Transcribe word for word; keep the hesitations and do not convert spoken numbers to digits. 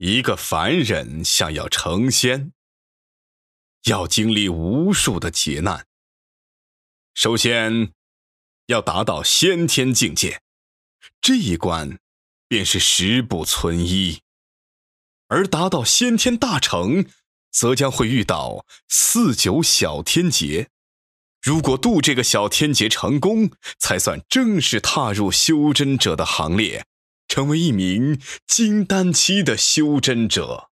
一个凡人想要成仙，要经历无数的劫难。首先，要达到先天境界，这一关便是十不存一。而达到先天大成，则将会遇到四九小天劫。如果渡这个小天劫成功，才算正式踏入修真者的行列，成为一名金丹期的修真者。